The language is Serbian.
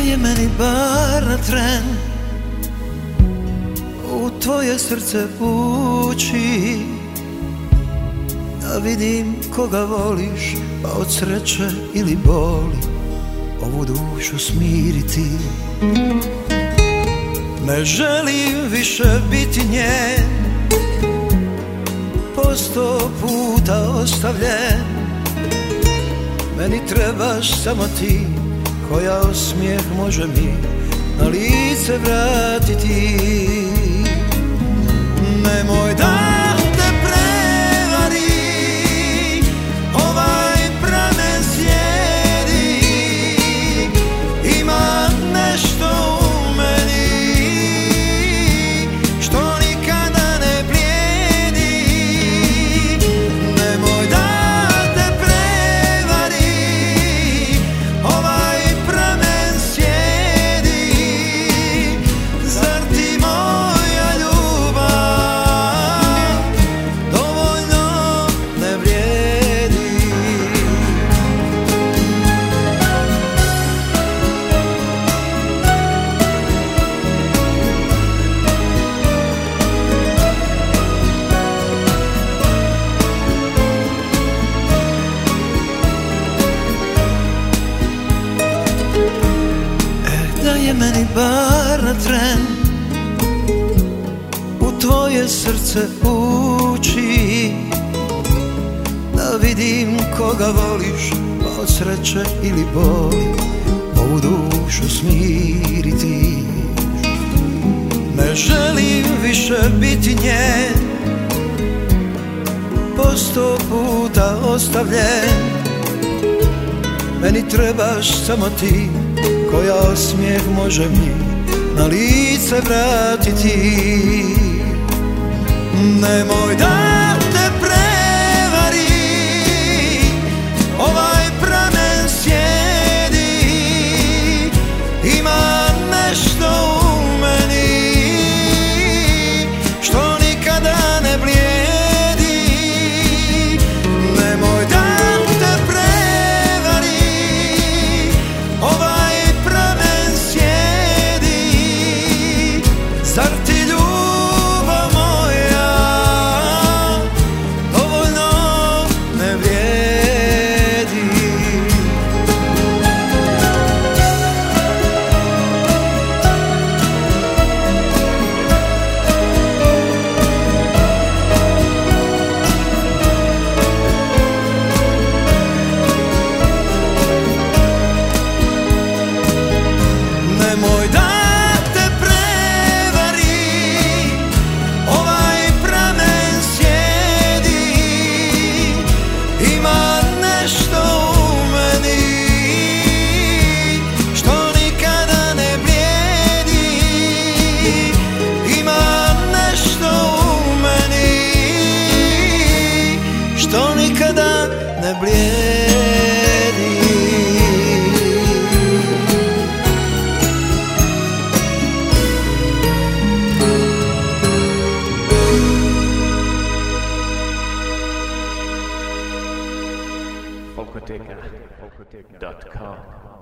Daje meni bar na tren u tvoje srce ući, da vidim koga voliš, pa od sreće ili boli ovu dušu smiriti. Ne želim više biti njen, po 100 puta ostavljen. Meni trebaš samo ti, koja osmijeh može mi na lice vratiti. Nemoj da te prevari, ovaj pramen sjedi, ima nešto u meni što nikada ne blijedi. Nemoj da te prevari, ovaj pramen sjedi, zar ti moja ljubav dovoljno ne vrijedi? Daje meni bar na tren u tvoje srce ući, da vidim koga voliš, pa od sreće ili boli ovu dušu smiriti. Ne želim više biti njen, po 100 puta ostavljen. Meni trebaš samo ti, koja osmijeh može mi na lice vratiti. Nemoj da te prevari, ovaj pramen sjedi, ima nešto u meni što nikada ne blijedi. Nemoj da te prevari, ovaj pramen sjedi, zar ti ljubav moja dovoljno ne vrijedi? Nemoj da te prevari, ovaj pramen sjedi, ima nešto u meni što nikada ne blijedi. Ima nešto u meni što nikada ne blijedi. Folkoteka.com